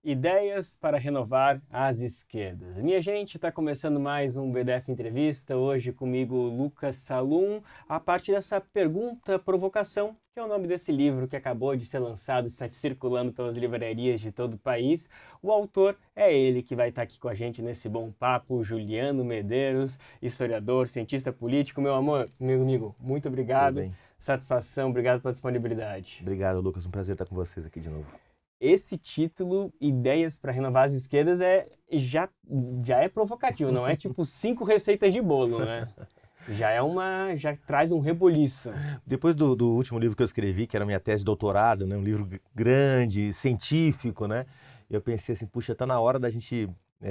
Ideias para renovar as esquerdas. Minha gente, está começando mais um BDF Entrevista, hoje comigo Lucas Salum, a partir dessa pergunta provocação, que é o nome desse livro que acabou de ser lançado, está circulando pelas livrarias de todo o país. O autor é ele que vai estar aqui com a gente nesse bom papo, Juliano Medeiros, historiador, cientista político. Meu amor, meu amigo, muito Tudo obrigado, bem? satisfação, obrigado pela disponibilidade. Obrigado, Lucas. Um prazer estar com vocês aqui de novo. Esse título, Ideias para Renovar as Esquerdas, já é provocativo, não é tipo 5 receitas de bolo, né? Já traz um reboliço. Depois do último livro que eu escrevi, que era minha tese de doutorado, né, um livro grande, científico, né, eu pensei assim, puxa, está na hora da gente,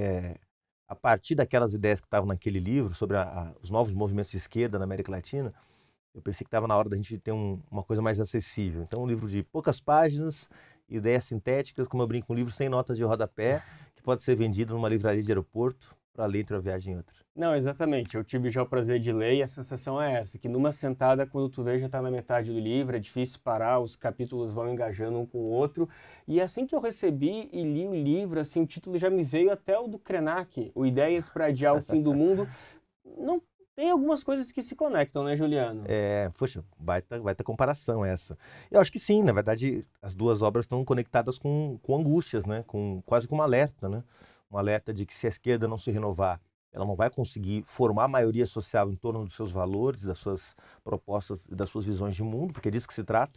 a partir daquelas ideias que estavam naquele livro sobre os novos movimentos de esquerda na América Latina, eu pensei que estava na hora da gente ter uma coisa mais acessível. Então, um livro de poucas páginas, ideias sintéticas, como eu brinco, um livro sem notas de rodapé, que pode ser vendido numa livraria de aeroporto para ler entre uma viagem e outra. Não, exatamente. Eu tive já o prazer de ler e a sensação é essa, que numa sentada, quando tu vê, já está na metade do livro, é difícil parar, os capítulos vão engajando um com o outro. E assim que eu recebi e li o livro, assim, o título já me veio até o do Krenak, o Ideias para Adiar o Fim do Mundo. Não tem algumas coisas que se conectam, né, Juliano? Poxa, baita comparação essa. Eu acho que sim, na verdade, as duas obras estão conectadas com angústias, né? Quase com um alerta, né? Um alerta de que se a esquerda não se renovar, ela não vai conseguir formar a maioria social em torno dos seus valores, das suas propostas e das suas visões de mundo, porque é disso que se trata.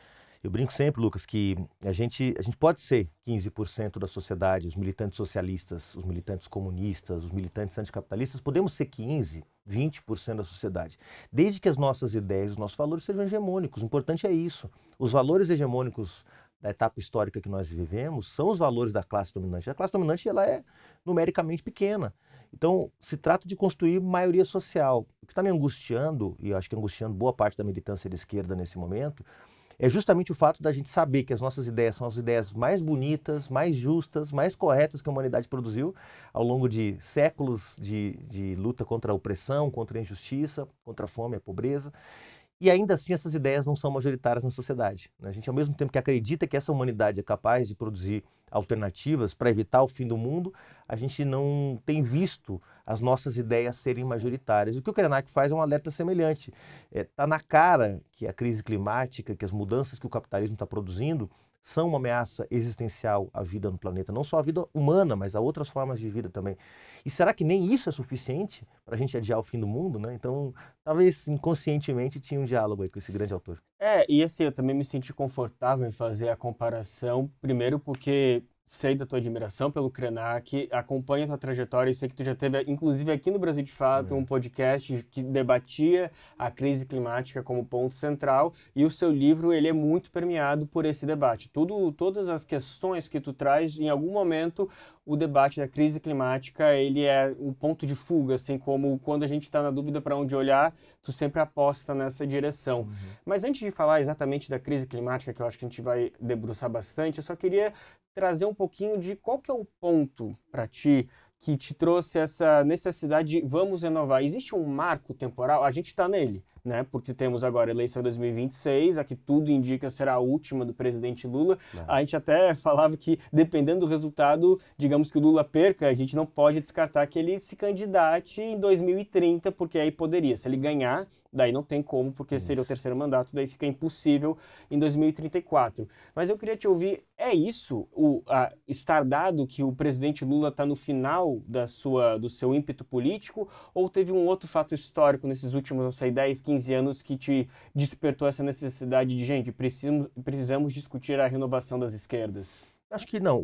Eu brinco sempre, Lucas, que a gente pode ser 15% da sociedade, os militantes socialistas, os militantes comunistas, os militantes anticapitalistas, podemos ser 15, 20% da sociedade, desde que as nossas ideias, os nossos valores sejam hegemônicos. O importante é isso. Os valores hegemônicos da etapa histórica que nós vivemos são os valores da classe dominante. A classe dominante ela é numericamente pequena. Então, se trata de construir maioria social. O que está me angustiando, e eu acho que angustiando boa parte da militância de esquerda nesse momento, é justamente o fato da gente saber que as nossas ideias são as ideias mais bonitas, mais justas, mais corretas que a humanidade produziu ao longo de séculos de luta contra a opressão, contra a injustiça, contra a fome, a pobreza. E ainda assim essas ideias não são majoritárias na sociedade, né? A gente, ao mesmo tempo que acredita que essa humanidade é capaz de produzir alternativas para evitar o fim do mundo, a gente não tem visto as nossas ideias serem majoritárias. O que o Krenak faz é um alerta semelhante. Está na cara que a crise climática, que as mudanças que o capitalismo está produzindo, são uma ameaça existencial à vida no planeta, não só à vida humana, mas a outras formas de vida também. E será que nem isso é suficiente para a gente adiar o fim do mundo, né? Então, talvez inconscientemente tinha um diálogo aí com esse grande autor. E assim, eu também me senti confortável em fazer a comparação, primeiro porque sei da tua admiração pelo Krenak, acompanho a tua trajetória e sei que tu já teve, inclusive aqui no Brasil de Fato, um podcast que debatia a crise climática como ponto central e o seu livro, ele é muito permeado por esse debate. Todas as questões que tu traz, em algum momento, o debate da crise climática, ele é um ponto de fuga, assim como quando a gente está na dúvida para onde olhar, tu sempre aposta nessa direção. Mas antes de falar exatamente da crise climática, que eu acho que a gente vai debruçar bastante, eu só queria trazer um pouquinho de qual que é o ponto para ti que te trouxe essa necessidade de vamos renovar. Existe um marco temporal? A gente está nele, né? Porque temos agora a eleição 2026, a que tudo indica será a última do presidente Lula. Claro. A gente até falava que, dependendo do resultado, digamos que o Lula perca, a gente não pode descartar que ele se candidate em 2030, porque aí poderia. Se ele ganhar, daí não tem como, porque seria o Isso. terceiro mandato, daí fica impossível em 2034. Mas eu queria te ouvir, é isso, estar dado que o presidente Lula está no final do seu ímpeto político, ou teve um outro fato histórico nesses últimos, não sei, 10, 15 anos que te despertou essa necessidade de, gente, precisamos discutir a renovação das esquerdas? Acho que não.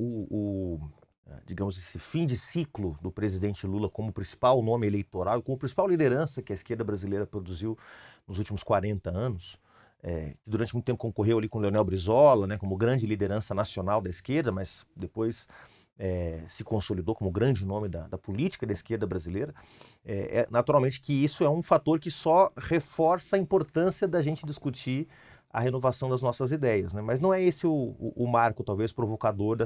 Digamos, esse fim de ciclo do presidente Lula como principal nome eleitoral e como principal liderança que a esquerda brasileira produziu nos últimos 40 anos, que durante muito tempo concorreu ali com Leonel Brizola, né, como grande liderança nacional da esquerda, mas depois se consolidou como grande nome da política da esquerda brasileira. Naturalmente que isso é um fator que só reforça a importância da gente discutir a renovação das nossas ideias, né? Mas não é esse o marco, talvez, provocador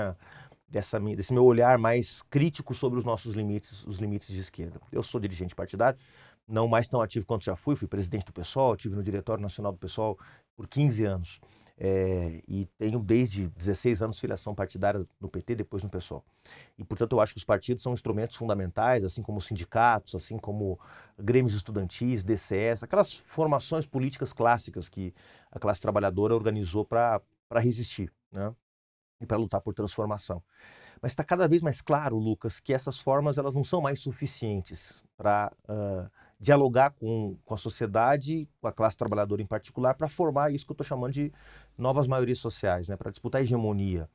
desse meu olhar mais crítico sobre os nossos limites, os limites de esquerda. Eu sou dirigente partidário, não mais tão ativo quanto já fui presidente do PSOL, estive no Diretório Nacional do PSOL por 15 anos. e tenho desde 16 anos filiação partidária no PT, depois no PSOL. E, portanto, eu acho que os partidos são instrumentos fundamentais, assim como os sindicatos, assim como grêmios estudantis, DCS, aquelas formações políticas clássicas que a classe trabalhadora organizou para resistir, né? E para lutar por transformação. Mas está cada vez mais claro, Lucas, que essas formas elas não são mais suficientes para dialogar com a sociedade, com a classe trabalhadora em particular, para formar isso que eu estou chamando de novas maiorias sociais, né? Para disputar a hegemonia.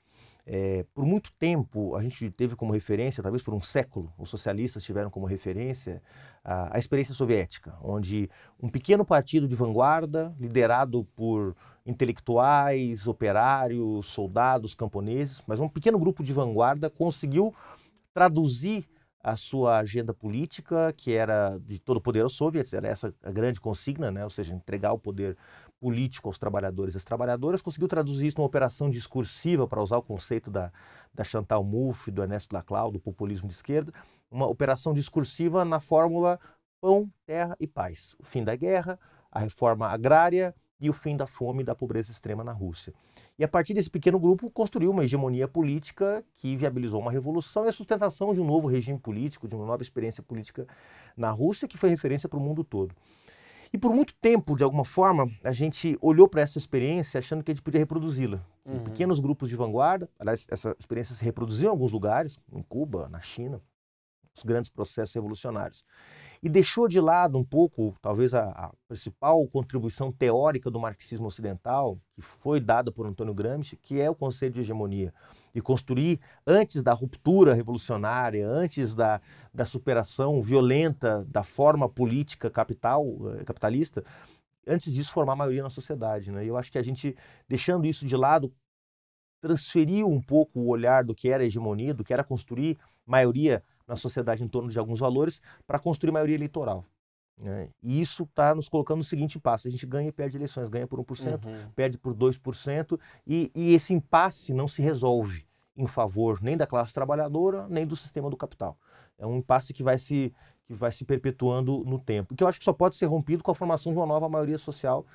Por muito tempo, a gente teve como referência, talvez por um século, os socialistas tiveram como referência a experiência soviética, onde um pequeno partido de vanguarda, liderado por intelectuais, operários, soldados, camponeses, mas um pequeno grupo de vanguarda conseguiu traduzir a sua agenda política, que era de todo o poder aos soviets, era essa a grande consigna, né? Ou seja, entregar o poder político aos trabalhadores e às trabalhadoras, conseguiu traduzir isso numa operação discursiva, para usar o conceito da Chantal Mouffe, do Ernesto Laclau, do populismo de esquerda, uma operação discursiva na fórmula pão, terra e paz. O fim da guerra, a reforma agrária e o fim da fome e da pobreza extrema na Rússia. E a partir desse pequeno grupo construiu uma hegemonia política que viabilizou uma revolução e a sustentação de um novo regime político, de uma nova experiência política na Rússia, que foi referência para o mundo todo. E por muito tempo, de alguma forma, a gente olhou para essa experiência achando que a gente podia reproduzi-la. Pequenos grupos de vanguarda, aliás, essa experiência se reproduziu em alguns lugares, em Cuba, na China, os grandes processos revolucionários. E deixou de lado um pouco, talvez, a principal contribuição teórica do marxismo ocidental, que foi dada por Antônio Gramsci, que é o conceito de hegemonia. E construir, antes da ruptura revolucionária, antes da superação violenta da forma política capitalista, antes disso formar a maioria na sociedade, né? E eu acho que a gente, deixando isso de lado, transferiu um pouco o olhar do que era hegemonia, do que era construir maioria na sociedade em torno de alguns valores, para construir maioria eleitoral, né? E isso está nos colocando no seguinte impasse: a gente ganha e perde eleições, ganha por 1%, perde por 2%, e esse impasse não se resolve em favor nem da classe trabalhadora, nem do sistema do capital. É um impasse que vai se perpetuando no tempo, que eu acho que só pode ser rompido com a formação de uma nova maioria social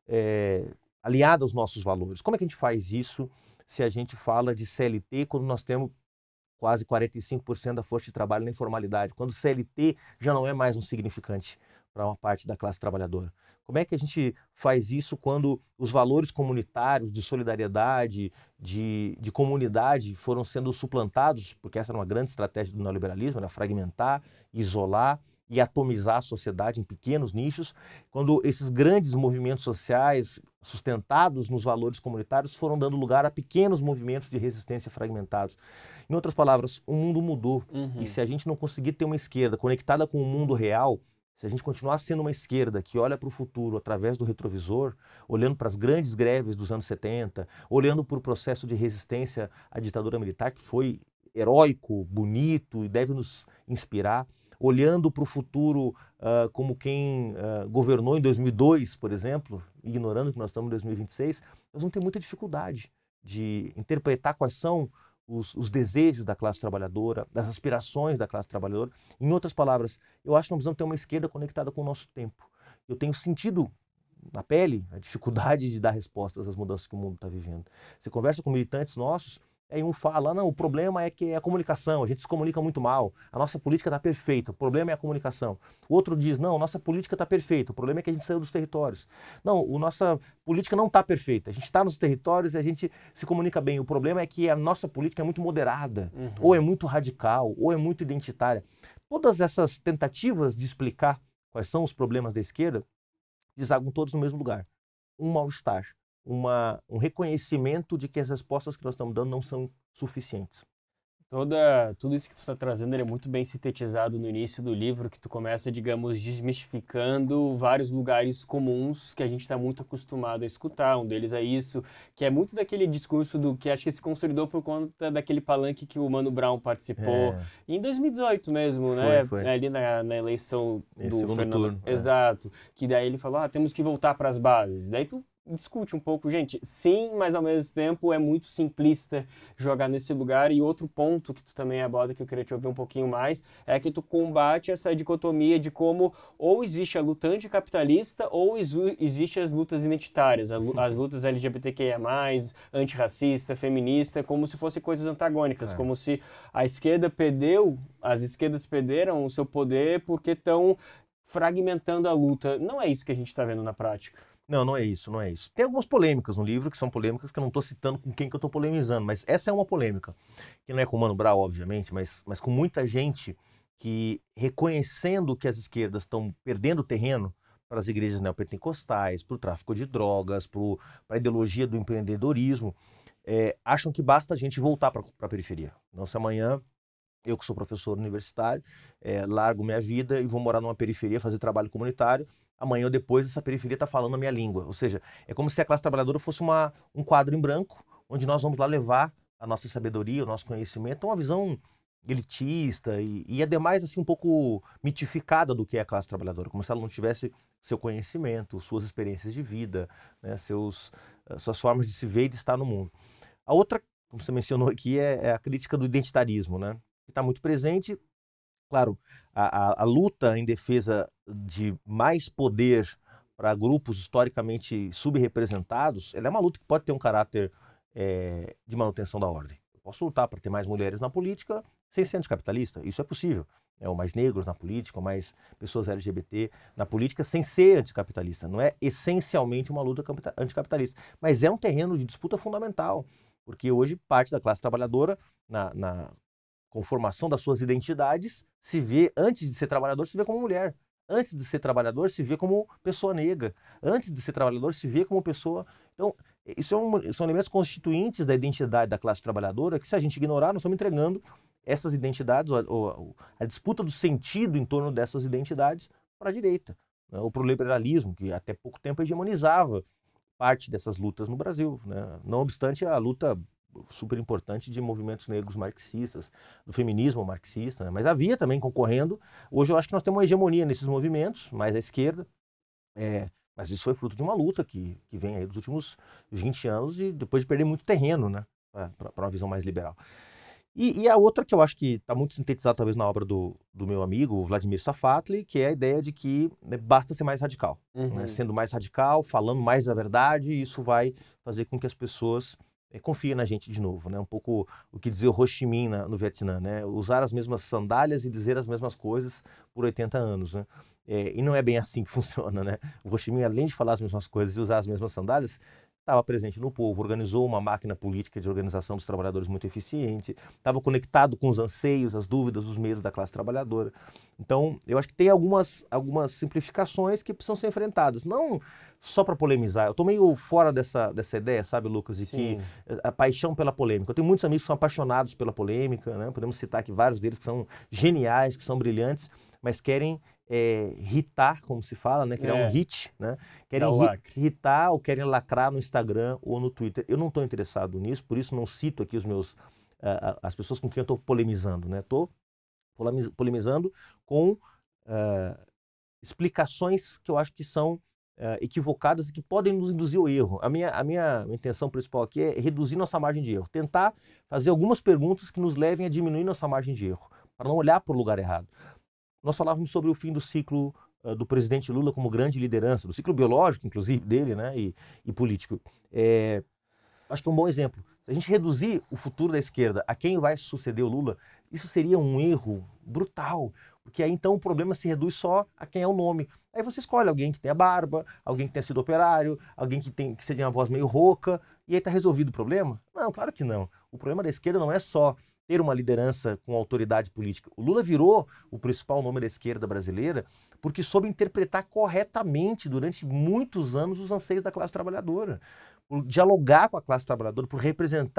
aliada aos nossos valores. Como é que a gente faz isso se a gente fala de CLT quando nós temos quase 45% da força de trabalho na informalidade, quando o CLT já não é mais um significante para uma parte da classe trabalhadora? Como é que a gente faz isso quando os valores comunitários de solidariedade, de comunidade foram sendo suplantados, porque essa era uma grande estratégia do neoliberalismo, era fragmentar, isolar e atomizar a sociedade em pequenos nichos, quando esses grandes movimentos sociais sustentados nos valores comunitários foram dando lugar a pequenos movimentos de resistência fragmentados. Em outras palavras, o mundo mudou. E se a gente não conseguir ter uma esquerda conectada com o mundo real, se a gente continuar sendo uma esquerda que olha para o futuro através do retrovisor, olhando para as grandes greves dos anos 70, olhando para o processo de resistência à ditadura militar, que foi heróico, bonito e deve nos inspirar, olhando para o futuro como quem governou em 2002, por exemplo, ignorando que nós estamos em 2026, nós vamos ter muita dificuldade de interpretar quais são os desejos da classe trabalhadora, das aspirações da classe trabalhadora. Em outras palavras, eu acho que nós precisamos ter uma esquerda conectada com o nosso tempo. Eu tenho sentido na pele a dificuldade de dar respostas às mudanças que o mundo está vivendo. Você conversa com militantes nossos, aí um fala, não, o problema é que é a comunicação, a gente se comunica muito mal, a nossa política está perfeita, o problema é a comunicação. O outro diz, não, a nossa política está perfeita, o problema é que a gente saiu dos territórios. Não, a nossa política não está perfeita, a gente está nos territórios e a gente se comunica bem, o problema é que a nossa política é muito moderada, ou é muito radical, ou é muito identitária. Todas essas tentativas de explicar quais são os problemas da esquerda desagam todos no mesmo lugar: um mal-estar, um reconhecimento de que as respostas que nós estamos dando não são suficientes. Tudo isso que tu está trazendo ele é muito bem sintetizado no início do livro, que tu começa, digamos, desmistificando vários lugares comuns que a gente está muito acostumado a escutar. Um deles é isso, que é muito daquele discurso do que acho que se consolidou por conta daquele palanque que o Mano Brown participou em 2018 mesmo, né? Foi. Ali na eleição do segundo Fernando. turno. Exato. Que daí ele falou, temos que voltar para as bases. Daí tu discute um pouco, gente, sim, mas ao mesmo tempo é muito simplista jogar nesse lugar. E outro ponto que tu também aborda, que eu queria te ouvir um pouquinho mais, é que tu combate essa dicotomia de como ou existe a luta anticapitalista ou existe as lutas identitárias, as lutas LGBTQIA+, antirracista, feminista, como se fossem coisas antagônicas, como se as esquerdas perderam o seu poder porque estão fragmentando a luta. Não é isso que a gente está vendo na prática. Não, não é isso, não é isso. Tem algumas polêmicas no livro, que são polêmicas que eu não estou citando com quem que eu estou polemizando, mas essa é uma polêmica, que não é com o Mano Brown, obviamente, mas com muita gente que, reconhecendo que as esquerdas estão perdendo terreno para as igrejas neopentecostais, para o tráfico de drogas, para a ideologia do empreendedorismo, acham que basta a gente voltar para a periferia. Então, se amanhã eu, que sou professor universitário, largo minha vida e vou morar numa periferia, fazer trabalho comunitário, amanhã ou depois essa periferia está falando a minha língua. Ou seja, é como se a classe trabalhadora fosse um quadro em branco, onde nós vamos lá levar a nossa sabedoria, o nosso conhecimento, uma visão elitista e ademais assim, um pouco mitificada do que é a classe trabalhadora, como se ela não tivesse seu conhecimento, suas experiências de vida, né, suas formas de se ver e de estar no mundo. A outra, como você mencionou aqui, é a crítica do identitarismo, né, que está muito presente. Claro, a luta em defesa de mais poder para grupos historicamente subrepresentados, ela é uma luta que pode ter um caráter de manutenção da ordem. Eu posso lutar para ter mais mulheres na política sem ser anticapitalista, isso é possível. Ou mais negros na política, ou mais pessoas LGBT na política, sem ser anticapitalista. Não é essencialmente uma luta anticapitalista, mas é um terreno de disputa fundamental, porque hoje parte da classe trabalhadora, na conformação das suas identidades, se vê, antes de ser trabalhador, se vê como mulher. Antes de ser trabalhador, se vê como pessoa negra. Antes de ser trabalhador, se vê como pessoa... Então, são elementos constituintes da identidade da classe trabalhadora que, se a gente ignorar, nós estamos entregando essas identidades, a disputa do sentido em torno dessas identidades para a direita, né? Ou para o liberalismo, que até pouco tempo hegemonizava parte dessas lutas no Brasil, né? Não obstante a luta super importante de movimentos negros marxistas, do feminismo marxista, né? Mas havia também concorrendo. Hoje eu acho que nós temos uma hegemonia nesses movimentos, mais à esquerda, mas isso foi fruto de uma luta que vem aí dos últimos 20 anos, depois de perder muito terreno, né, para uma visão mais liberal. E a outra que eu acho que está muito sintetizada talvez na obra do meu amigo Vladimir Safatli, que é a ideia de que, né, basta ser mais radical. Né? Sendo mais radical, falando mais da verdade, isso vai fazer com que as pessoas confiem na gente de novo. Né? Um pouco o que dizia o Ho Chi Minh no Vietnã, né? Usar as mesmas sandálias e dizer as mesmas coisas por 80 anos. Né? E não é bem assim que funciona. Né? O Ho Chi Minh, além de falar as mesmas coisas e usar as mesmas sandálias, estava presente no povo, organizou uma máquina política de organização dos trabalhadores muito eficiente, estava conectado com os anseios, as dúvidas, os medos da classe trabalhadora. Então, eu acho que tem algumas simplificações que precisam ser enfrentadas, não só para polemizar. Eu estou meio fora dessa ideia, sabe, Lucas, de que a paixão pela polêmica. Eu tenho muitos amigos que são apaixonados pela polêmica, né? Podemos citar aqui vários deles que são geniais, que são brilhantes, mas querem hitar, como se fala, né? Criar um hit, né? Querem hitar ou querem lacrar no Instagram ou no Twitter. Eu não estou interessado nisso, por isso não cito aqui as pessoas com quem eu estou polemizando, né? Estou polemizando com explicações que eu acho que são equivocadas e que podem nos induzir ao erro. A minha intenção principal aqui é reduzir nossa margem de erro, tentar fazer algumas perguntas que nos levem a diminuir nossa margem de erro, para não olhar para o lugar errado. Nós falávamos sobre o fim do ciclo do presidente Lula como grande liderança, do ciclo biológico, inclusive, dele, né, e político. Acho que é um bom exemplo. Se a gente reduzir o futuro da esquerda a quem vai suceder o Lula, isso seria um erro brutal, porque aí então o problema se reduz só a quem é o nome. Aí você escolhe alguém que tenha barba, alguém que tenha sido operário, alguém que seja uma voz meio rouca, e aí está resolvido o problema? Não, claro que não. O problema da esquerda não é só ter uma liderança com autoridade política. O Lula virou o principal nome da esquerda brasileira porque soube interpretar corretamente durante muitos anos os anseios da classe trabalhadora, por dialogar com a classe trabalhadora, por representar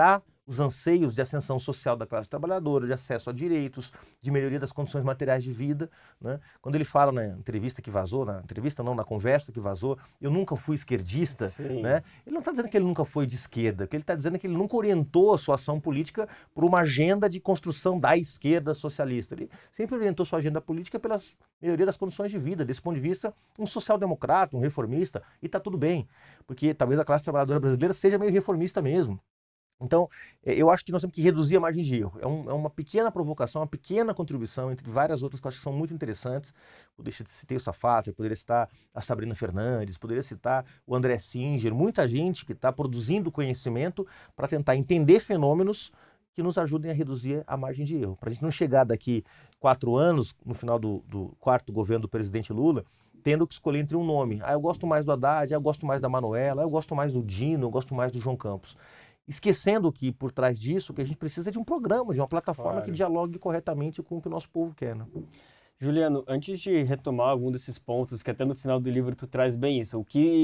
os anseios de ascensão social da classe trabalhadora, de acesso a direitos, de melhoria das condições materiais de vida, né? Quando ele fala na entrevista que vazou, na conversa que vazou, eu nunca fui esquerdista, né? Ele não está dizendo que ele nunca foi de esquerda, o que ele está dizendo é que ele nunca orientou a sua ação política por uma agenda de construção da esquerda socialista. Ele sempre orientou sua agenda política pela melhoria das condições de vida. Desse ponto de vista, um social-democrata, um reformista, e está tudo bem, porque talvez a classe trabalhadora brasileira seja meio reformista mesmo. Então, eu acho que nós temos que reduzir a margem de erro. É uma pequena provocação, uma pequena contribuição, entre várias outras que eu acho que são muito interessantes. Poderia citar o Safatli, poderia citar a Sabrina Fernandes, poderia citar o André Singer, muita gente que está produzindo conhecimento para tentar entender fenômenos que nos ajudem a reduzir a margem de erro. Para a gente não chegar daqui 4 anos, no final do 4º governo do presidente Lula, tendo que escolher entre um nome. Eu gosto mais do Haddad, eu gosto mais da Manoela, eu gosto mais do Dino, eu gosto mais do João Campos. Esquecendo que, por trás disso, o que a gente precisa é de um programa, de uma plataforma que dialogue corretamente com o que o nosso povo quer, né? Juliano, antes de retomar algum desses pontos, que até no final do livro tu traz bem isso,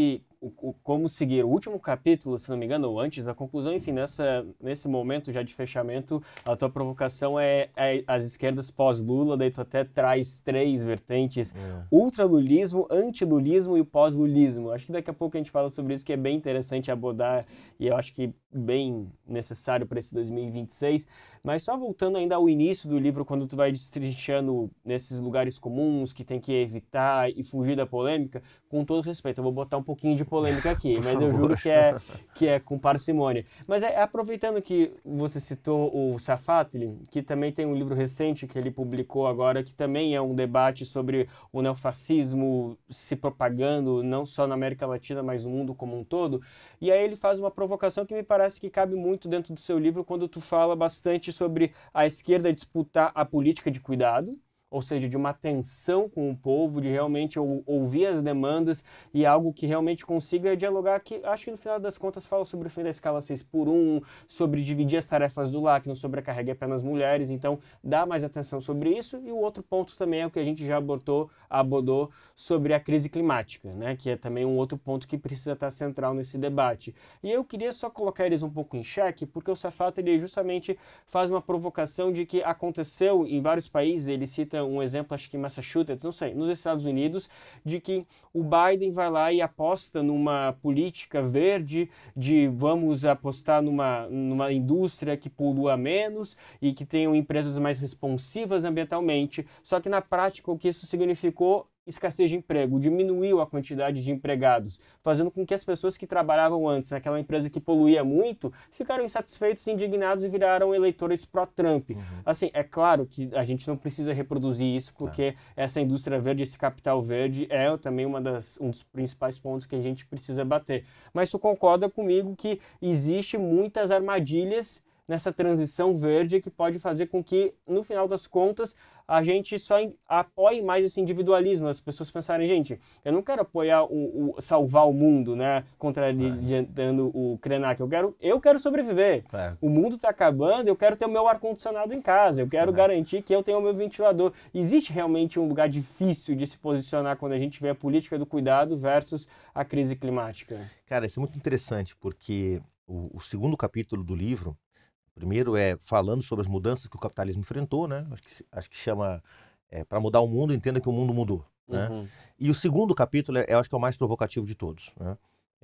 como seguir o último capítulo, se não me engano, ou antes da conclusão, enfim, nesse momento já de fechamento, a tua provocação é as esquerdas pós-Lula, daí tu até traz 3 vertentes, ultralulismo, antilulismo e o pós-lulismo. Acho que daqui a pouco a gente fala sobre isso, que é bem interessante abordar e eu acho que bem necessário para esse 2026. Mas só voltando ainda ao início do livro, quando tu vai destrinchando nesses lugares comuns que tem que evitar e fugir da polêmica, com todo respeito, eu vou botar um pouquinho de polêmica aqui, mas eu juro que é com parcimônia. Mas aproveitando que você citou o Safatli, que também tem um livro recente que ele publicou agora, que também é um debate sobre o neofascismo se propagando, não só na América Latina, mas no mundo como um todo. E aí ele faz uma provocação que me parece que cabe muito dentro do seu livro, quando tu fala bastante sobre a esquerda disputar a política de cuidado, ou seja, de uma atenção com o povo, de realmente ouvir as demandas e algo que realmente consiga dialogar, que acho que no final das contas fala sobre o fim da escala 6x1, sobre dividir as tarefas do lar, que não sobrecarregue apenas mulheres, então dá mais atenção sobre isso. E o outro ponto também é o que a gente já abordou sobre a crise climática, né, que é também um outro ponto que precisa estar central nesse debate. E eu queria só colocar eles um pouco em xeque, porque o Safatli ele justamente faz uma provocação de que aconteceu em vários países, ele cita um exemplo, acho que em Massachusetts, não sei, nos Estados Unidos, de que o Biden vai lá e aposta numa política verde, de vamos apostar numa indústria que polua menos e que tenham empresas mais responsivas ambientalmente, só que na prática o que isso significou escassez de emprego, diminuiu a quantidade de empregados, fazendo com que as pessoas que trabalhavam antes naquela empresa que poluía muito, ficaram insatisfeitos, indignados e viraram eleitores pró-Trump. Assim, é claro que a gente não precisa reproduzir isso, porque essa indústria verde, esse capital verde é também um dos principais pontos que a gente precisa bater. Mas tu concorda comigo que existe muitas armadilhas nessa transição verde que pode fazer com que, no final das contas, a gente só apoie mais esse individualismo. As pessoas pensarem, gente, eu não quero apoiar salvar o mundo, né, contrariando o Krenak. Eu quero sobreviver. O mundo está acabando, eu quero ter o meu ar-condicionado em casa, eu quero garantir que eu tenho o meu ventilador. Existe realmente um lugar difícil de se posicionar quando a gente vê a política do cuidado versus a crise climática? Cara, isso é muito interessante, porque o segundo capítulo do livro, primeiro é falando sobre as mudanças que o capitalismo enfrentou, né? Acho que chama para mudar o mundo, entenda que o mundo mudou, né? E o segundo capítulo, eu acho que é o mais provocativo de todos, né?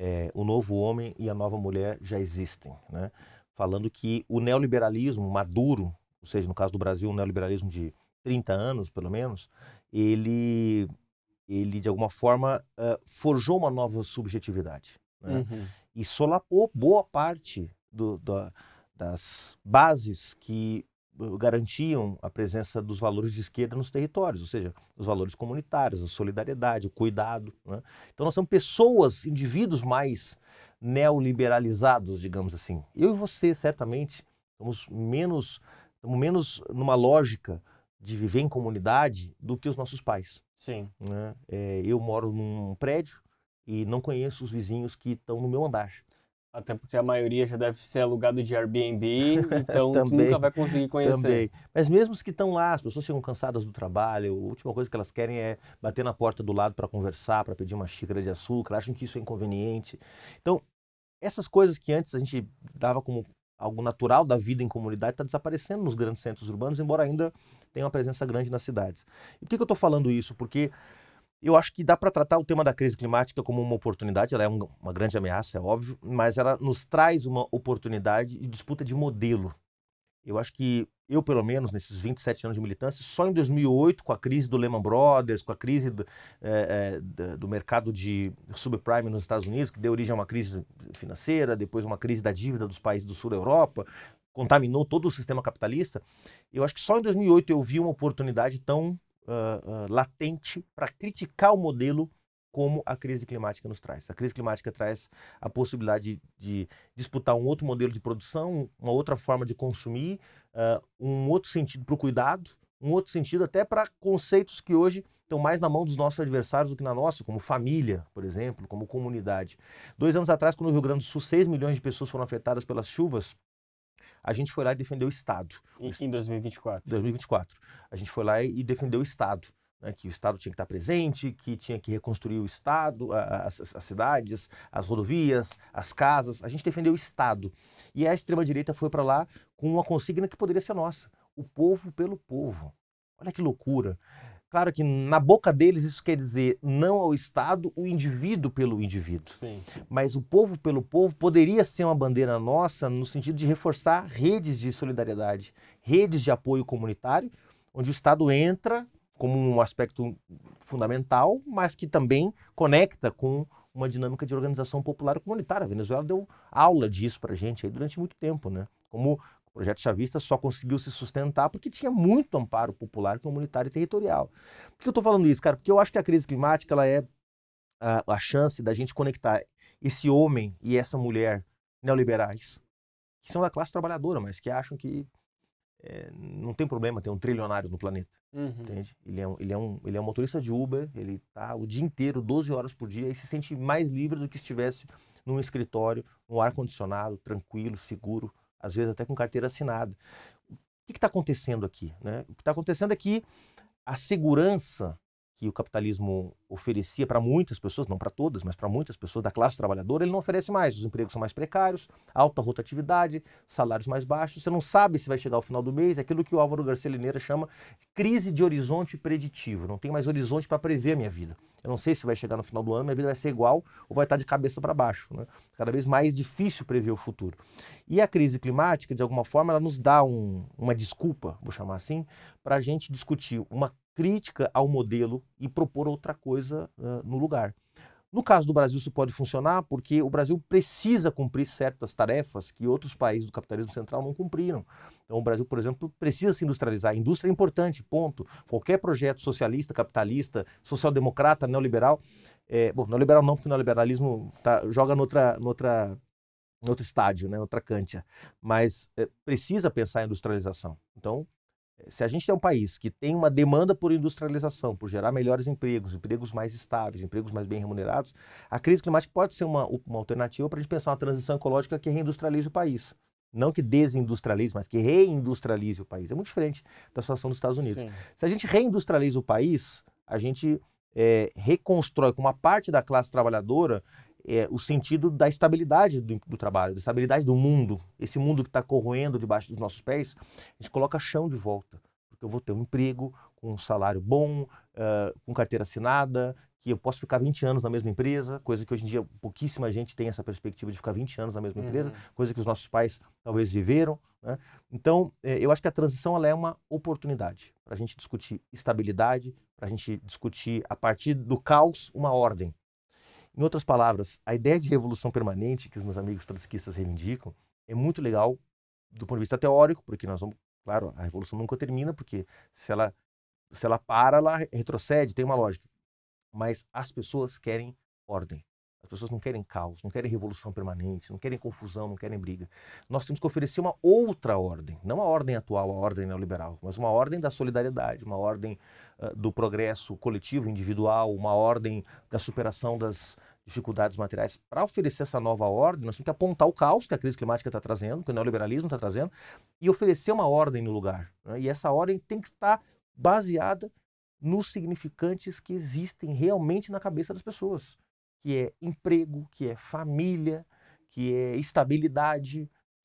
O novo homem e a nova mulher já existem, né? Falando que o neoliberalismo maduro, ou seja, no caso do Brasil, um neoliberalismo de 30 anos, pelo menos, ele de alguma forma forjou uma nova subjetividade, né? E solapou boa parte das bases que garantiam a presença dos valores de esquerda nos territórios, ou seja, os valores comunitários, a solidariedade, o cuidado, né? Então nós somos pessoas, indivíduos mais neoliberalizados, digamos assim. Eu e você, certamente, estamos menos numa lógica de viver em comunidade do que os nossos pais. Sim. Né? Eu moro num prédio e não conheço os vizinhos que estão no meu andar. Até porque a maioria já deve ser alugado de Airbnb, então tu Também, nunca vai conseguir conhecer. também. Mas mesmo os que estão lá, as pessoas chegam cansadas do trabalho, a última coisa que elas querem é bater na porta do lado para conversar, para pedir uma xícara de açúcar, acham que isso é inconveniente. Então, essas coisas que antes a gente dava como algo natural da vida em comunidade está desaparecendo nos grandes centros urbanos, embora ainda tenha uma presença grande nas cidades. E por que eu estou falando isso? Porque eu acho que dá para tratar o tema da crise climática como uma oportunidade, ela é uma grande ameaça, é óbvio, mas ela nos traz uma oportunidade de disputa de modelo. Eu acho que eu, pelo menos, nesses 27 anos de militância, só em 2008, com a crise do Lehman Brothers, com a crise do mercado de subprime nos Estados Unidos, que deu origem a uma crise financeira, depois uma crise da dívida dos países do sul da Europa, contaminou todo o sistema capitalista, eu acho que só em 2008 eu vi uma oportunidade tão latente para criticar o modelo como a crise climática nos traz. A crise climática traz a possibilidade de disputar um outro modelo de produção, uma outra forma de consumir, um outro sentido para o cuidado, um outro sentido até para conceitos que hoje estão mais na mão dos nossos adversários do que na nossa, como família, por exemplo, como comunidade. 2 anos atrás, quando no Rio Grande do Sul 6 milhões de pessoas foram afetadas pelas chuvas, a gente foi lá e defendeu o Estado. Em 2024. 2024. A gente foi lá e defendeu o Estado. Né, que o Estado tinha que estar presente, que tinha que reconstruir o Estado, as cidades, as rodovias, as casas. A gente defendeu o Estado. E a extrema-direita foi para lá com uma consigna que poderia ser nossa: o povo pelo povo. Olha que loucura. Claro que na boca deles isso quer dizer não ao Estado, o indivíduo pelo indivíduo. Sim. Mas o povo pelo povo poderia ser uma bandeira nossa no sentido de reforçar redes de solidariedade, redes de apoio comunitário, onde o Estado entra como um aspecto fundamental, mas que também conecta com uma dinâmica de organização popular e comunitária. A Venezuela deu aula disso para a gente aí durante muito tempo, né? Como o projeto chavista só conseguiu se sustentar porque tinha muito amparo popular, comunitário e territorial. Por que eu estou falando isso, cara? Porque eu acho que a crise climática ela é a chance da gente conectar esse homem e essa mulher neoliberais, que são da classe trabalhadora, mas que acham que não tem problema ter um trilionário no planeta. Entende? Ele é um motorista de Uber, ele tá o dia inteiro, 12 horas por dia, e se sente mais livre do que se estivesse num escritório, num ar-condicionado, tranquilo, seguro, às vezes até com carteira assinada. O que está acontecendo aqui? Né? O que está acontecendo é que a segurança que o capitalismo oferecia para muitas pessoas, não para todas, mas para muitas pessoas da classe trabalhadora, ele não oferece mais. Os empregos são mais precários, alta rotatividade, salários mais baixos, você não sabe se vai chegar ao final do mês, é aquilo que o Álvaro Garcia Lineira chama crise de horizonte preditivo. Não tem mais horizonte para prever a minha vida. Eu não sei se vai chegar no final do ano, minha vida vai ser igual ou vai estar de cabeça para baixo. Né? Cada vez mais difícil prever o futuro. E a crise climática, de alguma forma, ela nos dá uma desculpa, vou chamar assim, para a gente discutir uma crítica ao modelo e propor outra coisa no lugar. No caso do Brasil, isso pode funcionar porque o Brasil precisa cumprir certas tarefas que outros países do capitalismo central não cumpriram. Então, o Brasil, por exemplo, precisa se industrializar. A indústria é importante, ponto. Qualquer projeto socialista, capitalista, social-democrata, neoliberal... bom, neoliberal não, porque o neoliberalismo joga no outro estádio, né, noutra cancha. Mas precisa pensar em industrialização. Então, se a gente é um país que tem uma demanda por industrialização, por gerar melhores empregos, empregos mais estáveis, empregos mais bem remunerados, a crise climática pode ser uma alternativa para a gente pensar uma transição ecológica que reindustrialize o país. Não que desindustrialize, mas que reindustrialize o país. É muito diferente da situação dos Estados Unidos. Sim. Se a gente reindustrializa o país, a gente reconstrói com uma parte da classe trabalhadora o sentido da estabilidade do trabalho, da estabilidade do mundo. Esse mundo que está corroendo debaixo dos nossos pés, a gente coloca chão de volta. Porque eu vou ter um emprego com um salário bom, com carteira assinada, que eu posso ficar 20 anos na mesma empresa, coisa que hoje em dia pouquíssima gente tem essa perspectiva de ficar 20 anos na mesma empresa, coisa que os nossos pais talvez viveram. Né? Então, eu acho que a transição ela é uma oportunidade para a gente discutir estabilidade, para a gente discutir, a partir do caos, uma ordem. Em outras palavras, a ideia de revolução permanente que os meus amigos trotskistas reivindicam é muito legal do ponto de vista teórico, porque nós vamos, claro, a revolução nunca termina, porque se ela para, ela retrocede, tem uma lógica. Mas as pessoas querem ordem. As pessoas não querem caos, não querem revolução permanente, não querem confusão, não querem briga. Nós temos que oferecer uma outra ordem, não a ordem atual, a ordem neoliberal, mas uma ordem da solidariedade, uma ordem do progresso coletivo, individual, uma ordem da superação das dificuldades materiais. Para oferecer essa nova ordem, nós temos que apontar o caos que a crise climática está trazendo, que o neoliberalismo está trazendo, e oferecer uma ordem no lugar. Né? E essa ordem tem que estar baseada nos significantes que existem realmente na cabeça das pessoas, que é emprego, que é família, que é estabilidade,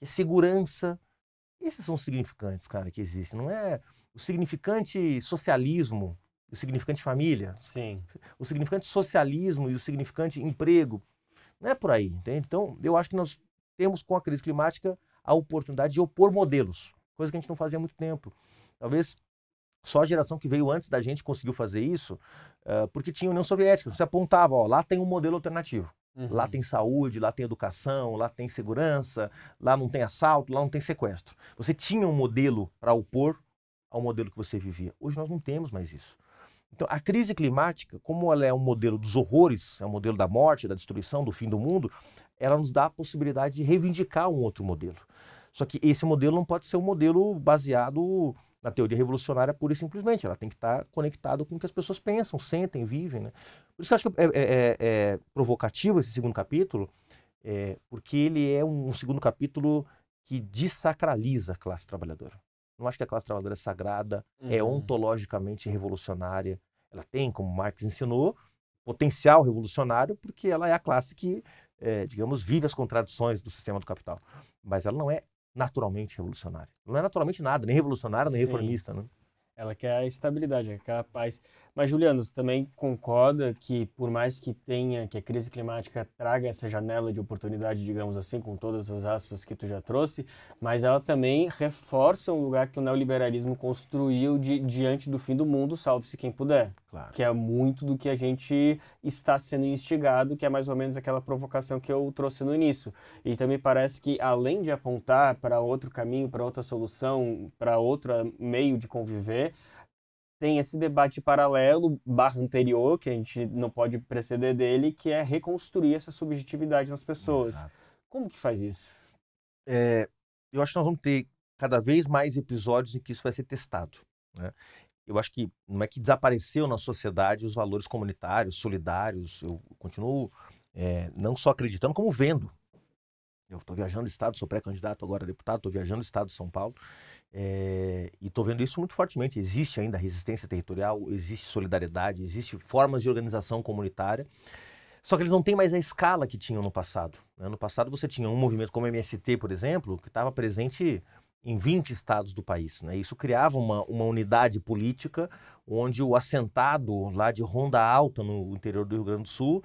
que é segurança. Esses são os significantes, cara, que existem. Não é o significante socialismo, o significante família, Sim. o significante socialismo e o significante emprego. Não é por aí, entende? Então, eu acho que nós temos com a crise climática a oportunidade de opor modelos, coisa que a gente não fazia há muito tempo. Talvez só a geração que veio antes da gente conseguiu fazer isso, porque tinha a União Soviética. Você apontava, ó, lá tem um modelo alternativo. Lá tem saúde, lá tem educação, lá tem segurança, lá não tem assalto, lá não tem sequestro. Você tinha um modelo para opor ao modelo que você vivia. Hoje nós não temos mais isso. Então, a crise climática, como ela é um modelo dos horrores, é um modelo da morte, da destruição, do fim do mundo, ela nos dá a possibilidade de reivindicar um outro modelo. Só que esse modelo não pode ser um modelo baseado na teoria revolucionária pura e simplesmente. Ela tem que estar conectada com o que as pessoas pensam, sentem, vivem, né? Por isso que eu acho que é provocativo esse segundo capítulo, porque ele é um segundo capítulo que desacraliza a classe trabalhadora. Não acho que a classe trabalhadora é sagrada, é ontologicamente revolucionária. Ela tem, como Marx ensinou, potencial revolucionário, porque ela é a classe que, digamos, vive as contradições do sistema do capital. Mas ela não é naturalmente revolucionária. Não é naturalmente nada, nem revolucionária, nem reformista, né? Ela quer a estabilidade, ela quer a paz. Mas, Juliano, tu também concorda que, por mais que a crise climática traga essa janela de oportunidade, digamos assim, com todas as aspas que tu já trouxe, mas ela também reforça um lugar que o neoliberalismo construiu diante do fim do mundo, salve-se quem puder. Claro. Que é muito do que a gente está sendo instigado, que é mais ou menos aquela provocação que eu trouxe no início. E também parece que, além de apontar para outro caminho, para outra solução, para outro meio de conviver, tem esse debate paralelo, barra anterior, que a gente não pode preceder dele, que é reconstruir essa subjetividade nas pessoas. Exato. Como que faz isso? Eu acho que nós vamos ter cada vez mais episódios em que isso vai ser testado, né? Eu acho que não é que desapareceu na sociedade os valores comunitários, solidários. Eu continuo não só acreditando, como vendo. Eu estou viajando o estado, sou pré-candidato agora a deputado, estou viajando o estado de São Paulo, e estou vendo isso muito fortemente. Existe ainda resistência territorial, existe solidariedade, existe formas de organização comunitária, só que eles não têm mais a escala que tinham no passado, né? No passado você tinha um movimento como o MST, por exemplo, que estava presente em 20 estados do país, né? Isso criava uma unidade política onde o assentado lá de Ronda Alta, no interior do Rio Grande do Sul,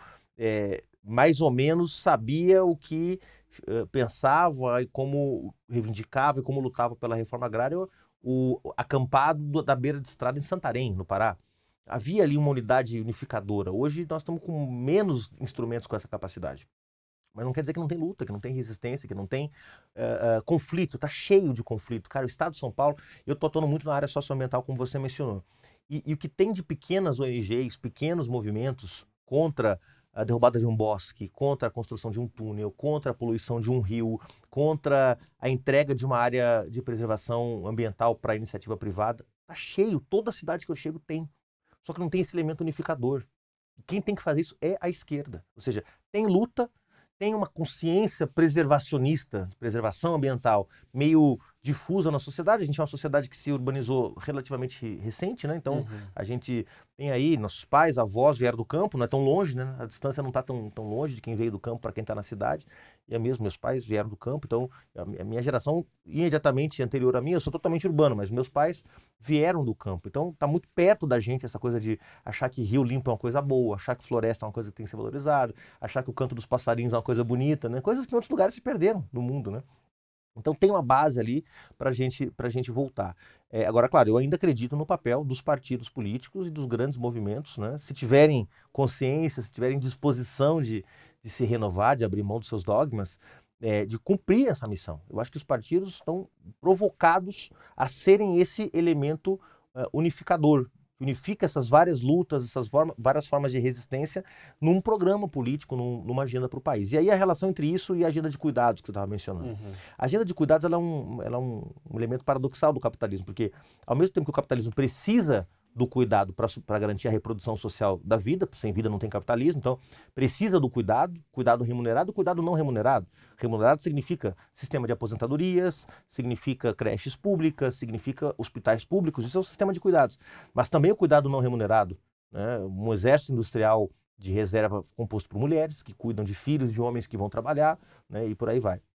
mais ou menos sabia o que pensava e como reivindicava e como lutava pela reforma agrária, o acampado da beira de estrada em Santarém, no Pará. Havia ali uma unidade unificadora. Hoje nós estamos com menos instrumentos com essa capacidade. Mas não quer dizer que não tem luta, que não tem resistência, que não tem conflito. Está cheio de conflito. Cara, o estado de São Paulo, eu estou atuando muito na área socioambiental, como você mencionou. E o que tem de pequenas ONGs, pequenos movimentos contra a derrubada de um bosque, contra a construção de um túnel, contra a poluição de um rio, contra a entrega de uma área de preservação ambiental para a iniciativa privada, está cheio. Toda cidade que eu chego tem. Só que não tem esse elemento unificador. Quem tem que fazer isso é a esquerda. Ou seja, tem luta, tem uma consciência preservacionista, preservação ambiental, meio difusa na sociedade. A gente é uma sociedade que se urbanizou relativamente recente, né? Então, a gente tem aí, nossos pais, avós vieram do campo, não é tão longe, né? A distância não está tão longe de quem veio do campo para quem está na cidade. E é mesmo, meus pais vieram do campo, então a minha geração, imediatamente anterior à minha, eu sou totalmente urbano, mas meus pais vieram do campo. Então, está muito perto da gente essa coisa de achar que rio limpo é uma coisa boa, achar que floresta é uma coisa que tem que ser valorizada, achar que o canto dos passarinhos é uma coisa bonita, né? Coisas que em outros lugares se perderam no mundo, né? Então tem uma base ali para a gente voltar. Agora, claro, eu ainda acredito no papel dos partidos políticos e dos grandes movimentos, né? Se tiverem consciência, se tiverem disposição de se renovar, de abrir mão dos seus dogmas, de cumprir essa missão. Eu acho que os partidos estão provocados a serem esse elemento unificador, que unifica essas várias lutas, essas várias formas de resistência num programa político, numa agenda para o país. E aí a relação entre isso e a agenda de cuidados que você estava mencionando. A agenda de cuidados ela é um elemento paradoxal do capitalismo, porque ao mesmo tempo que o capitalismo precisa do cuidado para garantir a reprodução social da vida, sem vida não tem capitalismo, então precisa do cuidado remunerado e cuidado não remunerado. Remunerado significa sistema de aposentadorias, significa creches públicas, significa hospitais públicos, isso é um sistema de cuidados. Mas também o cuidado não remunerado, né? Um exército industrial de reserva composto por mulheres que cuidam de filhos de homens que vão trabalhar, né? E por aí vai.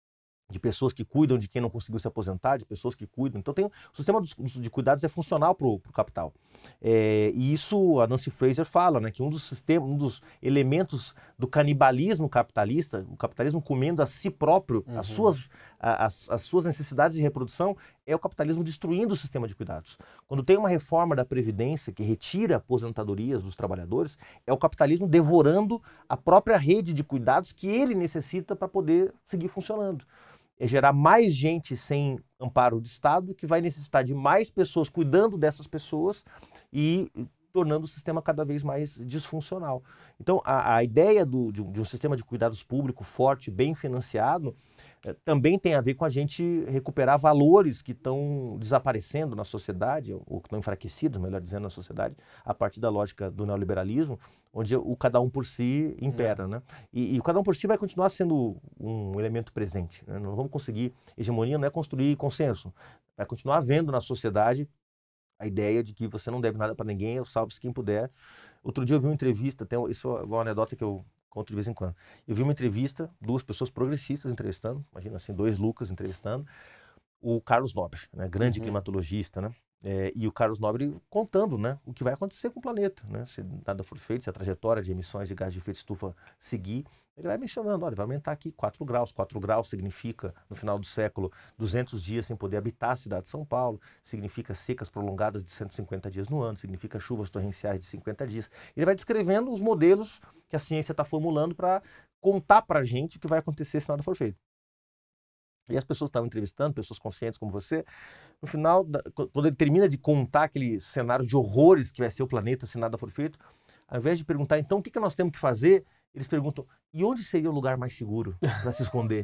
de pessoas que cuidam de quem não conseguiu se aposentar, de pessoas que cuidam. Então, o sistema de cuidados é funcional para o capital. E isso a Nancy Fraser fala, né, que um dos elementos do canibalismo capitalista, o capitalismo comendo a si próprio, as suas necessidades de reprodução, é o capitalismo destruindo o sistema de cuidados. Quando tem uma reforma da Previdência que retira aposentadorias dos trabalhadores, é o capitalismo devorando a própria rede de cuidados que ele necessita para poder seguir funcionando. É gerar mais gente sem amparo do Estado, que vai necessitar de mais pessoas cuidando dessas pessoas e tornando o sistema cada vez mais disfuncional. Então, a ideia de um sistema de cuidados público forte, bem financiado, também tem a ver com a gente recuperar valores que estão desaparecendo na sociedade, ou que estão enfraquecidos, melhor dizendo, na sociedade, a partir da lógica do neoliberalismo, onde o cada um por si impera, né? E o cada um por si vai continuar sendo um elemento presente, né? Não vamos conseguir, hegemonia não é construir consenso, vai continuar havendo na sociedade a ideia de que você não deve nada para ninguém, salve-se quem puder. Outro dia eu vi uma entrevista, isso é uma anedota que eu conto de vez em quando. Eu vi uma entrevista, 2 pessoas progressistas entrevistando, imagina assim, 2 Lucas entrevistando, o Carlos Nobre, né, grande climatologista, né? E o Carlos Nobre contando, né, o que vai acontecer com o planeta, né, se nada for feito, se a trajetória de emissões de gás de efeito de estufa seguir, ele vai mencionando, olha, vai aumentar aqui 4 graus, 4 graus significa, no final do século, 200 dias sem poder habitar a cidade de São Paulo, significa secas prolongadas de 150 dias no ano, significa chuvas torrenciais de 50 dias. Ele vai descrevendo os modelos que a ciência está formulando para contar para a gente o que vai acontecer se nada for feito. E as pessoas que estavam entrevistando, pessoas conscientes como você, no final, quando ele termina de contar aquele cenário de horrores que vai ser o planeta se nada for feito, ao invés de perguntar, então, o que nós temos que fazer, eles perguntam, e onde seria o lugar mais seguro para se esconder?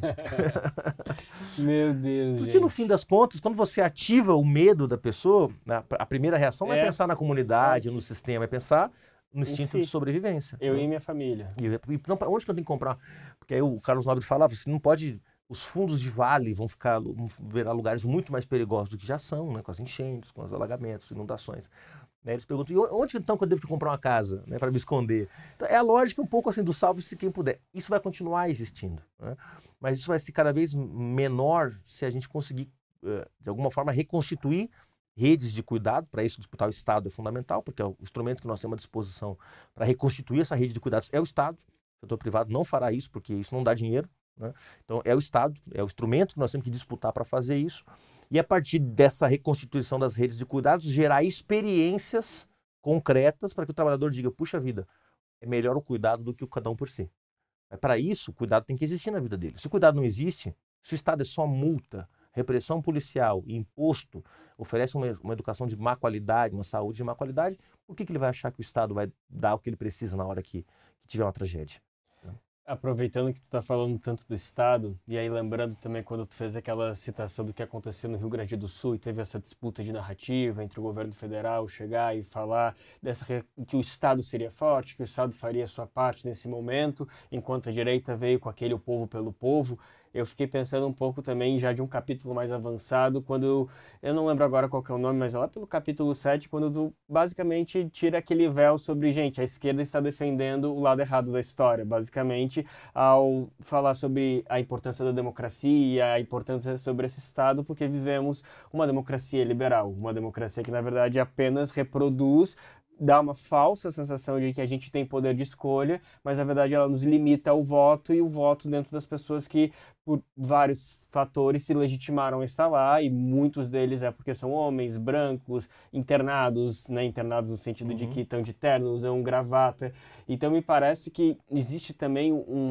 Meu Deus, Porque gente. no fim das contas, quando você ativa o medo da pessoa, a primeira reação não é pensar na comunidade, no sistema, é pensar no instinto de sobrevivência. Eu e minha família. E não, onde que eu tenho que comprar? Porque aí o Carlos Nobre falava, você não pode... Os fundos de vale vão virar lugares muito mais perigosos do que já são, né? Com as enchentes, com os alagamentos, inundações. Né? Eles perguntam, e onde então que eu devo comprar uma casa, né, para me esconder? Então, é a lógica um pouco assim do salve-se quem puder. Isso vai continuar existindo, né? Mas isso vai ser cada vez menor se a gente conseguir, de alguma forma, reconstituir redes de cuidado. Para isso, disputar o Estado é fundamental, porque é o instrumento que nós temos à disposição para reconstituir essa rede de cuidados é o Estado. O setor privado não fará isso, porque isso não dá dinheiro, né? Então, é o Estado, é o instrumento que nós temos que disputar para fazer isso. E a partir dessa reconstituição das redes de cuidados, gerar experiências concretas para que o trabalhador diga, puxa vida, é melhor o cuidado do que o cada um por si. Mas para isso, o cuidado tem que existir na vida dele. Se o cuidado não existe, se o Estado é só multa, repressão policial, imposto, oferece uma educação de má qualidade, uma saúde de má qualidade, por que ele vai achar que o Estado vai dar o que ele precisa na hora que tiver uma tragédia? Aproveitando que tu está falando tanto do Estado, e aí lembrando também quando tu fez aquela citação do que aconteceu no Rio Grande do Sul e teve essa disputa de narrativa entre o governo federal chegar e falar que o Estado seria forte, que o Estado faria a sua parte nesse momento, enquanto a direita veio com aquele o povo pelo povo. Eu fiquei pensando um pouco também já de um capítulo mais avançado, quando, eu não lembro agora qual que é o nome, mas é lá pelo capítulo 7, quando tu basicamente tira aquele véu sobre, gente, a esquerda está defendendo o lado errado da história, basicamente, ao falar sobre a importância da democracia, a importância sobre esse Estado, porque vivemos uma democracia liberal, uma democracia que, na verdade, apenas reproduz, dá uma falsa sensação de que a gente tem poder de escolha, mas na verdade ela nos limita ao voto e o voto dentro das pessoas que, por vários fatores, se legitimaram a estar lá, e muitos deles é porque são homens, brancos, internados, né? Internados no sentido de que estão de terno, usam gravata. Então me parece que existe também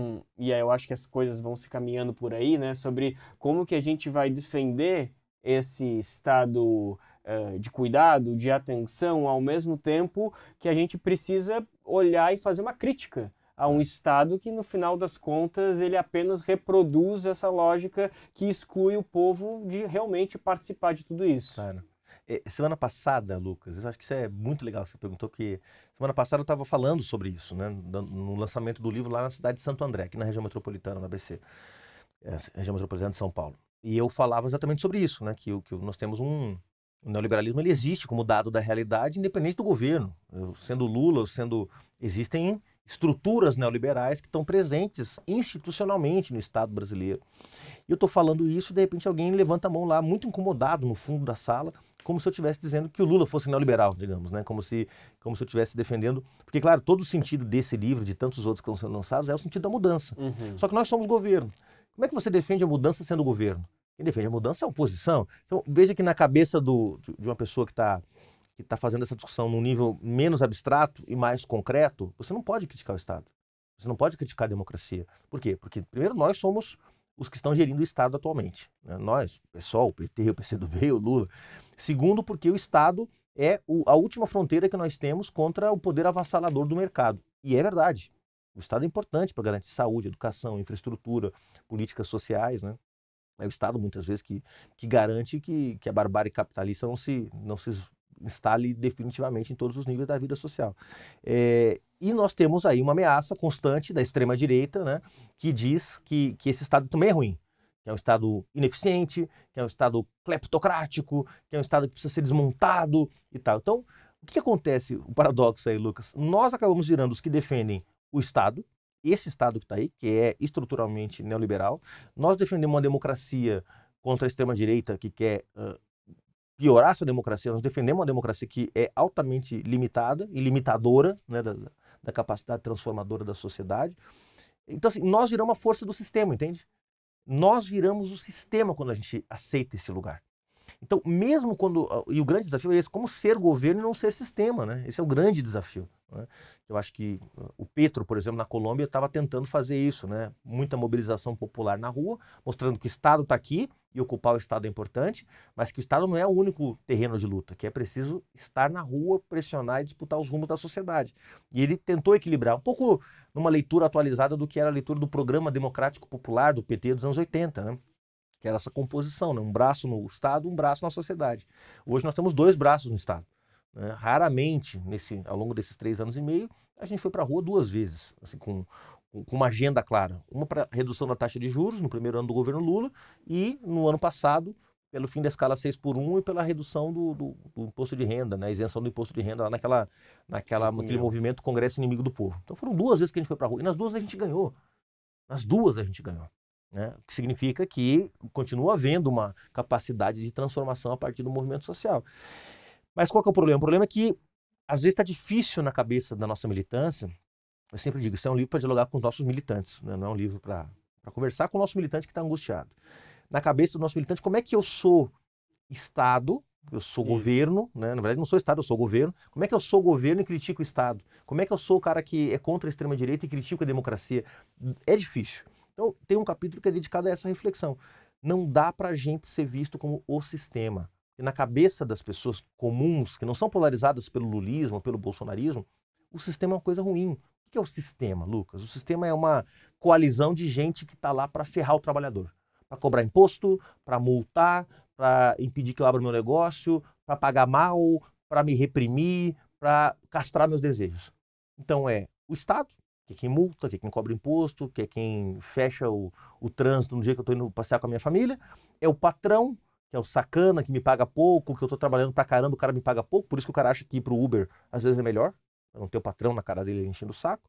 e aí eu acho que as coisas vão se caminhando por aí, né? Sobre como que a gente vai defender esse Estado de cuidado, de atenção, ao mesmo tempo que a gente precisa olhar e fazer uma crítica a um Estado que, no final das contas, ele apenas reproduz essa lógica que exclui o povo de realmente participar de tudo isso. Claro. Semana passada, Lucas, eu acho que isso é muito legal que você perguntou, que semana passada eu estava falando sobre isso, né, no lançamento do livro lá na cidade de Santo André, aqui na região metropolitana, na ABC, região metropolitana de São Paulo. E eu falava exatamente sobre isso, né, que nós temos o neoliberalismo, ele existe como dado da realidade, independente do governo. Sendo Lula, existem estruturas neoliberais que estão presentes institucionalmente no Estado brasileiro. E eu estou falando isso, de repente alguém levanta a mão lá, muito incomodado no fundo da sala, como se eu estivesse dizendo que o Lula fosse neoliberal, digamos, né? Como se eu estivesse defendendo... Porque, claro, todo o sentido desse livro, de tantos outros que estão sendo lançados, é o sentido da mudança. Só que nós somos governo. Como é que você defende a mudança sendo governo? Quem defende a mudança é a oposição. Então, veja que na cabeça de uma pessoa que está fazendo essa discussão num nível menos abstrato e mais concreto, você não pode criticar o Estado. Você não pode criticar a democracia. Por quê? Porque, primeiro, nós somos os que estão gerindo o Estado atualmente, né? Nós, o PSOL, o PT, o PCdoB, o Lula. Segundo, porque o Estado é a última fronteira que nós temos contra o poder avassalador do mercado. E é verdade. O Estado é importante para garantir saúde, educação, infraestrutura, políticas sociais, né? É o Estado, muitas vezes, que garante que a barbárie capitalista não se instale definitivamente em todos os níveis da vida social. E nós temos aí uma ameaça constante da extrema-direita, né, que diz que esse Estado também é ruim, que é um Estado ineficiente, que é um Estado cleptocrático, que é um Estado que precisa ser desmontado e tal. Então, o que acontece, o paradoxo aí, Lucas? Nós acabamos virando os que defendem o Estado, esse Estado que está aí, que é estruturalmente neoliberal. Nós defendemos uma democracia contra a extrema-direita que quer piorar essa democracia. Nós defendemos uma democracia que é altamente limitada e limitadora, né, da capacidade transformadora da sociedade. Então, assim, nós viramos a força do sistema, entende? Nós viramos o sistema quando a gente aceita esse lugar. Então, mesmo quando... E o grande desafio é esse, como ser governo e não ser sistema, né? Esse é o grande desafio, né? Eu acho que o Petro, por exemplo, na Colômbia, estava tentando fazer isso, né? Muita mobilização popular na rua, mostrando que o Estado está aqui e ocupar o Estado é importante, mas que o Estado não é o único terreno de luta, que é preciso estar na rua, pressionar e disputar os rumos da sociedade. E ele tentou equilibrar, um pouco numa leitura atualizada do que era a leitura do Programa Democrático Popular do PT dos anos 80, né? Que era essa composição, né? Um braço no Estado, um braço na sociedade. Hoje nós temos 2 braços no Estado, né? Raramente, ao longo desses 3 anos e meio, a gente foi para a rua 2 vezes, assim, com uma agenda clara. Uma para redução da taxa de juros, no primeiro ano do governo Lula, e no ano passado, pelo fim da escala 6x1 e pela redução do imposto de renda, né? A isenção do imposto de renda lá naquele movimento Congresso Inimigo do Povo. Então foram 2 vezes que a gente foi para a rua, e nas 2 a gente ganhou. Nas 2 a gente ganhou. Né? O que significa que continua havendo uma capacidade de transformação a partir do movimento social. Mas qual que é o problema? O problema é que, às vezes, está difícil na cabeça da nossa militância. Eu sempre digo, isso é um livro para dialogar com os nossos militantes, né? Não é um livro para conversar com o nosso militante que está angustiado. Na cabeça do nosso militante, como é que eu sou Estado, eu sou governo, né? Na verdade não sou Estado, eu sou governo. Como é que eu sou governo e critico o Estado? Como é que eu sou o cara que é contra a extrema-direita e critico a democracia? É difícil. Então, tem um capítulo que é dedicado a essa reflexão. Não dá para a gente ser visto como o sistema. E na cabeça das pessoas comuns, que não são polarizadas pelo lulismo, pelo bolsonarismo, o sistema é uma coisa ruim. O que é o sistema, Lucas? O sistema é uma coalizão de gente que está lá para ferrar o trabalhador. Para cobrar imposto, para multar, para impedir que eu abra meu negócio, para pagar mal, para me reprimir, para castrar meus desejos. Então é o Estado, que é quem multa, que é quem cobra imposto, que é quem fecha o trânsito no dia que eu estou indo passear com a minha família. É o patrão, que é o sacana, que me paga pouco, que eu estou trabalhando pra caramba, o cara me paga pouco, por isso que o cara acha que ir pro Uber às vezes é melhor, pra não ter o patrão na cara dele enchendo o saco.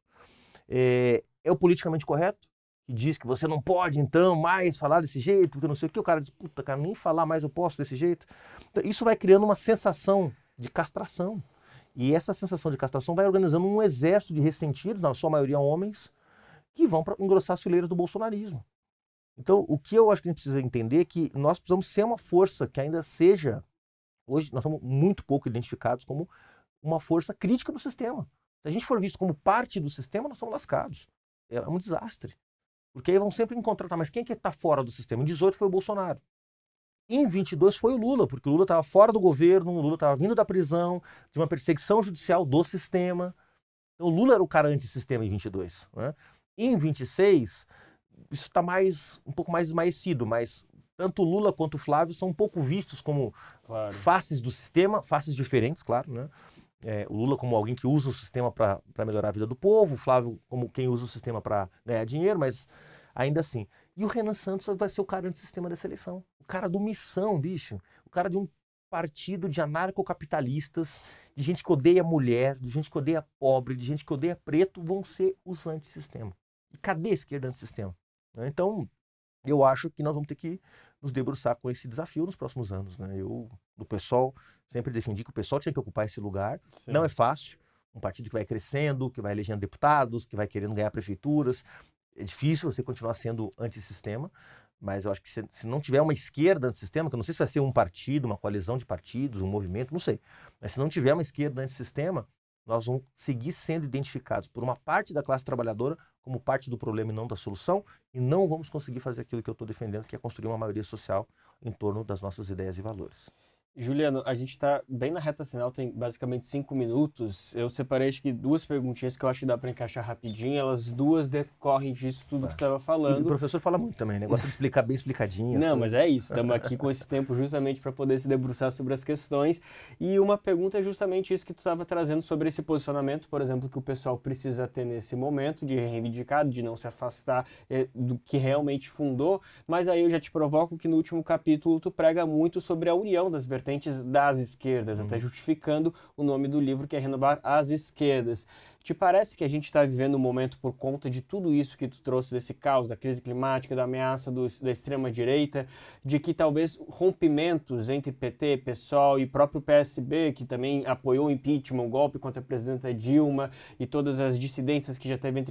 É o politicamente correto, que diz que você não pode, então, mais falar desse jeito, porque não sei o que. O cara diz, puta, cara, nem falar mais eu posso desse jeito. Então, isso vai criando uma sensação de castração. E essa sensação de castração vai organizando um exército de ressentidos, na sua maioria homens, que vão para engrossar as fileiras do bolsonarismo. Então, o que eu acho que a gente precisa entender é que nós precisamos ser uma força que ainda seja... Hoje, nós somos muito pouco identificados como uma força crítica do sistema. Se a gente for visto como parte do sistema, nós estamos lascados. É um desastre. Porque aí vão sempre encontrar, tá, mas quem é que está fora do sistema? Em 18 foi o Bolsonaro. Em 22 foi o Lula, porque o Lula estava fora do governo, o Lula estava vindo da prisão, de uma perseguição judicial do sistema. Então o Lula era o cara antissistema em 22. Né? Em 26, isso está um pouco mais esmaecido, mas tanto o Lula quanto o Flávio são um pouco vistos como faces do sistema, faces diferentes, claro, né? O Lula como alguém que usa o sistema para melhorar a vida do povo, o Flávio como quem usa o sistema para ganhar dinheiro, mas ainda assim. E o Renan Santos vai ser o cara antissistema dessa eleição. O cara do missão, bicho. O cara de um partido de anarcocapitalistas, de gente que odeia mulher, de gente que odeia pobre, de gente que odeia preto, vão ser os antissistema. E cadê a esquerda antissistema? Então, eu acho que nós vamos ter que nos debruçar com esse desafio nos próximos anos. Eu, do PSOL, sempre defendi que o PSOL tinha que ocupar esse lugar. Sim. Não é fácil. Um partido que vai crescendo, que vai elegendo deputados, que vai querendo ganhar prefeituras. É difícil você continuar sendo antissistema. Mas eu acho que se não tiver uma esquerda antissistema, que eu não sei se vai ser um partido, uma coalizão de partidos, um movimento, não sei. Mas se não tiver uma esquerda antissistema, nós vamos seguir sendo identificados por uma parte da classe trabalhadora como parte do problema e não da solução, e não vamos conseguir fazer aquilo que eu estou defendendo, que é construir uma maioria social em torno das nossas ideias e valores. Juliano, a gente está bem na reta final, tem basicamente 5 minutos. Eu separei acho que 2 perguntinhas que eu acho que dá para encaixar rapidinho. Elas 2 decorrem disso tudo que tu estava falando. E o professor fala muito também, né? Gosta de explicar bem explicadinho. Não, mas é isso. Estamos aqui com esse tempo justamente para poder se debruçar sobre as questões. E uma pergunta é justamente isso que tu estava trazendo sobre esse posicionamento, por exemplo, que o pessoal precisa ter nesse momento de reivindicar, de não se afastar do que realmente fundou. Mas aí eu já te provoco que no último capítulo tu prega muito sobre a união das vertentes das esquerdas, até justificando o nome do livro, que é Renovar as Esquerdas. Te parece que a gente está vivendo um momento por conta de tudo isso que tu trouxe, desse caos, da crise climática, da ameaça da extrema-direita, de que talvez rompimentos entre PT, PSOL e próprio PSB, que também apoiou o impeachment, o golpe contra a presidenta Dilma e todas as dissidências que já teve entre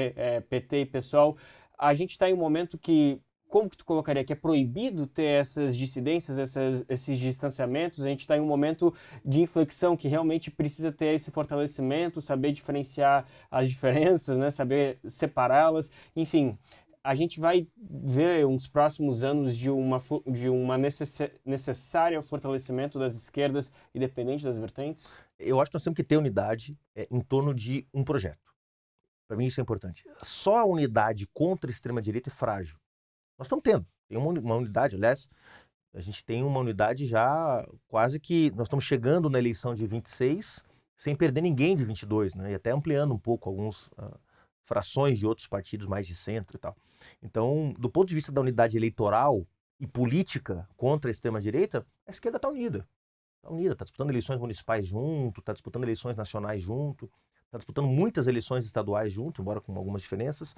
PT e PSOL, a gente está em um momento que, como que tu colocaria que é proibido ter essas dissidências, esses distanciamentos? A gente está em um momento de inflexão que realmente precisa ter esse fortalecimento, saber diferenciar as diferenças, né? Saber separá-las. Enfim, a gente vai ver uns próximos anos de uma necessária fortalecimento das esquerdas, independente das vertentes? Eu acho que nós temos que ter unidade em torno de um projeto. Para mim isso é importante. Só a unidade contra a extrema-direita é frágil. Nós estamos tendo. Tem uma unidade, aliás, a gente tem uma unidade já quase que... Nós estamos chegando na eleição de 26 sem perder ninguém de 22, né? E até ampliando um pouco algumas frações de outros partidos mais de centro e tal. Então, do ponto de vista da unidade eleitoral e política contra a extrema-direita, a esquerda está unida. Está unida, está disputando eleições municipais junto, está disputando eleições nacionais junto, está disputando muitas eleições estaduais junto, embora com algumas diferenças,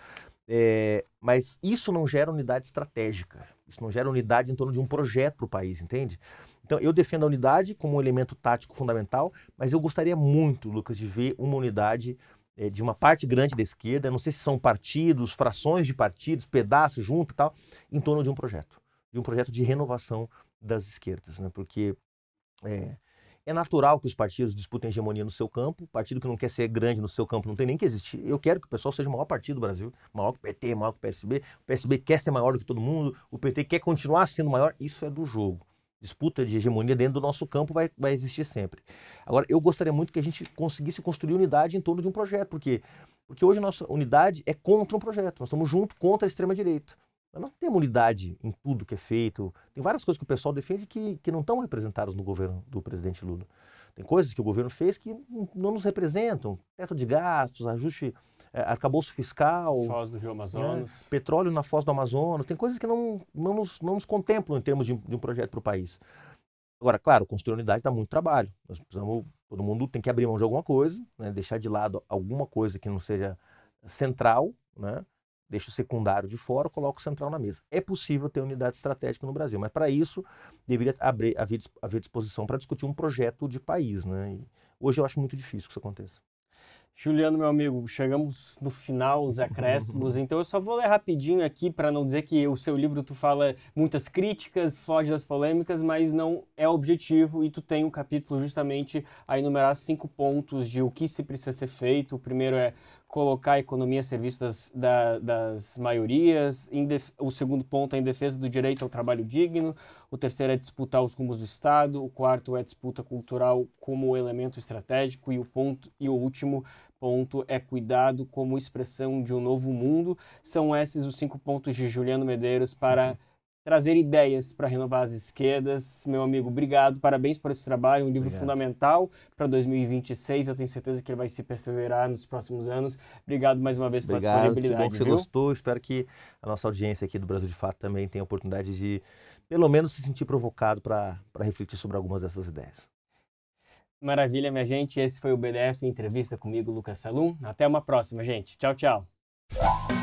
mas isso não gera unidade estratégica, isso não gera unidade em torno de um projeto para o país, entende? Então eu defendo a unidade como um elemento tático fundamental, mas eu gostaria muito, Lucas, de ver uma unidade de uma parte grande da esquerda, não sei se são partidos, frações de partidos, pedaços junto e tal, em torno de um projeto de renovação das esquerdas, né? Porque é natural que os partidos disputem hegemonia no seu campo. Partido que não quer ser grande no seu campo não tem nem que existir. Eu quero que o pessoal seja o maior partido do Brasil, maior que o PT, maior que o PSB. O PSB quer ser maior do que todo mundo, o PT quer continuar sendo maior. Isso é do jogo. Disputa de hegemonia dentro do nosso campo vai existir sempre. Agora, eu gostaria muito que a gente conseguisse construir unidade em torno de um projeto, porque hoje a nossa unidade é contra um projeto. Nós estamos juntos contra a extrema-direita. Nós não temos unidade em tudo que é feito. Tem várias coisas que o pessoal defende que não estão representadas no governo do presidente Lula. Tem coisas que o governo fez que não nos representam. Teto de gastos, ajuste, arcabouço fiscal. Foz do Rio Amazonas. Né? Petróleo na Foz do Amazonas. Tem coisas que não nos contemplam em termos de um projeto para o país. Agora, claro, construir unidade dá muito trabalho. Nós precisamos, todo mundo tem que abrir mão de alguma coisa, né? Deixar de lado alguma coisa que não seja central, né? Deixa o secundário de fora, coloca o central na mesa. É possível ter unidade estratégica no Brasil, mas para isso deveria haver disposição para discutir um projeto de país, né? E hoje eu acho muito difícil que isso aconteça. Juliano, meu amigo, chegamos no final, os acréscimos, então eu só vou ler rapidinho aqui para não dizer que o seu livro tu fala muitas críticas, foge das polêmicas, mas não é objetivo, e tu tem um capítulo justamente a enumerar 5 pontos de o que se precisa ser feito. O primeiro é colocar a economia a serviço das maiorias. O segundo ponto é em defesa do direito ao trabalho digno. O terceiro é disputar os rumos do Estado. O quarto é disputa cultural como elemento estratégico. E o último ponto é cuidado como expressão de um novo mundo. São esses os 5 pontos de Juliano Medeiros para trazer ideias para renovar as esquerdas. Meu amigo, obrigado, parabéns por esse trabalho, um livro fundamental para 2026, eu tenho certeza que ele vai se perseverar nos próximos anos. Obrigado mais uma vez pela disponibilidade. Que bom que você gostou, espero que a nossa audiência aqui do Brasil de Fato também tenha a oportunidade de pelo menos se sentir provocado para refletir sobre algumas dessas ideias. Maravilha, minha gente. Esse foi o BDF Entrevista comigo, Lucas Salum. Até uma próxima, gente. Tchau, tchau.